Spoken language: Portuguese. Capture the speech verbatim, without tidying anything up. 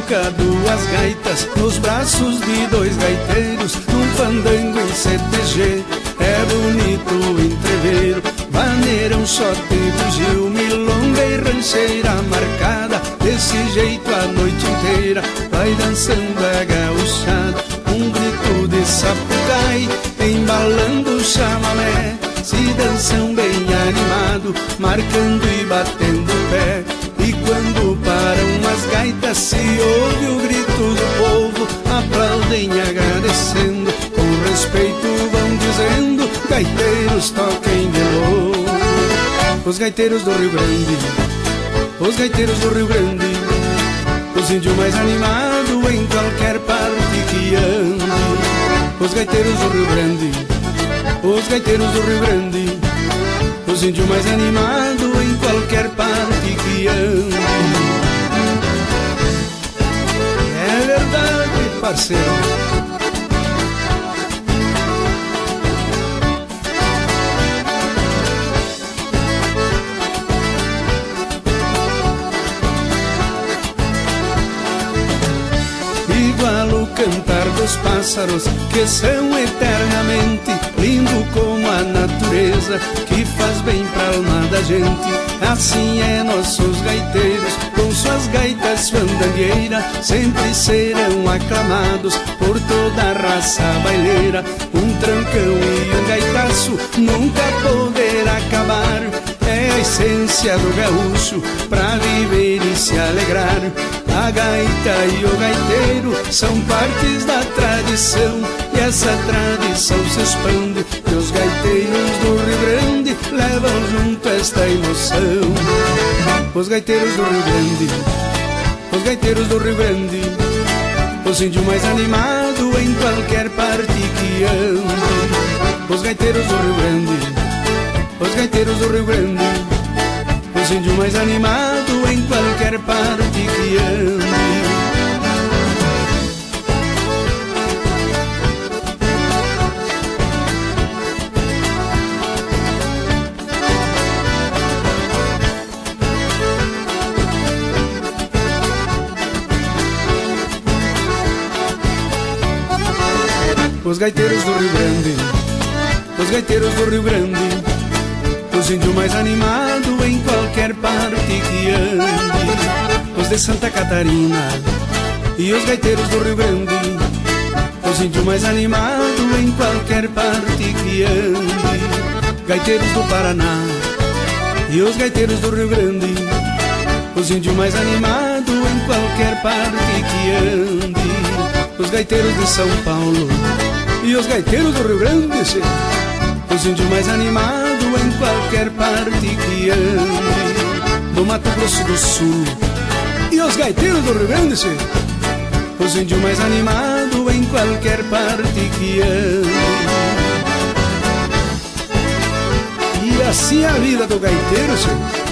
nunca duas gaitas nos braços de dois gaiteiros, num fandango em C T G. É bonito o entreveiro, vaneirão, shot, bugio, milonga e rancheira marcada. Desse jeito a noite inteira vai dançando a gauchada. Um grito de sapucai embalando o chamamé, se dançam bem animado, marcando e batendo o pé. E quando param as gaitas se ouve o grito do povo, aplaudem agradecendo, com respeito vão dizendo: gaiteiros toquem de novo. Os gaiteiros do Rio Grande, os gaiteiros do Rio Grande, os índios mais animados em qualquer parte que ande. Os gaiteiros do Rio Grande, os gaiteiros do Rio Grande, os índios mais animados em qualquer parte que ande. É verdade, parceiro. Igual o cantar dos pássaros, que são eternamente lindo como a natureza, que faz bem pra alma da gente. Assim é nossos gaiteiros, com suas gaitas fandangueiras, sempre serão aclamados por toda a raça baileira. Um trancão e um gaitaço nunca poderá acabar, é a essência do gaúcho pra viver e se alegrar. A gaita e o gaiteiro são partes da tradição, e essa tradição se expande, e os gaiteiros do Rio Grande levam junto esta emoção. Os gaiteiros do Rio Grande, os gaiteiros do Rio Grande, os índios mais animados em qualquer parte que ande. Os gaiteiros do Rio Grande, os gaiteiros do Rio Grande, os índios mais animados em qualquer parte que ande. Os gaiteiros do Rio Grande, os gaiteiros do Rio Grande, os índios mais animados em qualquer parte que ande. Os de Santa Catarina e os gaiteiros do Rio Grande, os índios mais animados em qualquer parte que ande. Gaiteiros do Paraná e os gaiteiros do Rio Grande, os índios mais animados em qualquer parte que ande. Os gaiteiros de São Paulo e os gaiteiros do Rio Grande, sim, os índios mais animados em qualquer parte que ande. Do Mato Grosso do Sul e os gaiteiros do Rio Grande, sim, os índios mais animados em qualquer parte que ande. E assim é a vida do gaiteiro, sim.